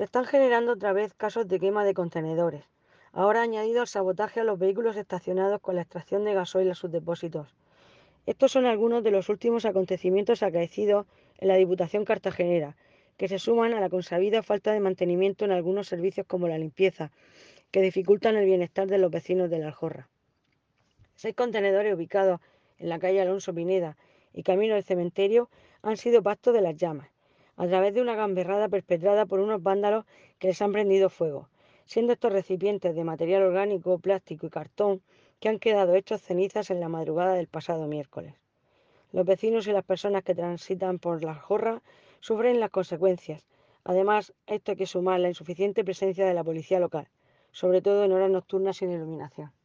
Se están generando otra vez casos de quema de contenedores, ahora añadido al sabotaje a los vehículos estacionados con la extracción de gasoil a sus depósitos. Estos son algunos de los últimos acontecimientos acaecidos en la Diputación cartagenera, que se suman a la consabida falta de mantenimiento en algunos servicios como la limpieza, que dificultan el bienestar de los vecinos de la Aljorra. 6 contenedores ubicados en la calle Alonso Pineda y camino del cementerio han sido pasto de las llamas, a través de una gamberrada perpetrada por unos vándalos que les han prendido fuego, siendo estos recipientes de material orgánico, plástico y cartón que han quedado hechos cenizas en la madrugada del pasado miércoles. Los vecinos y las personas que transitan por la jorra sufren las consecuencias. Además, a esto hay que sumar la insuficiente presencia de la policía local, sobre todo en horas nocturnas sin iluminación.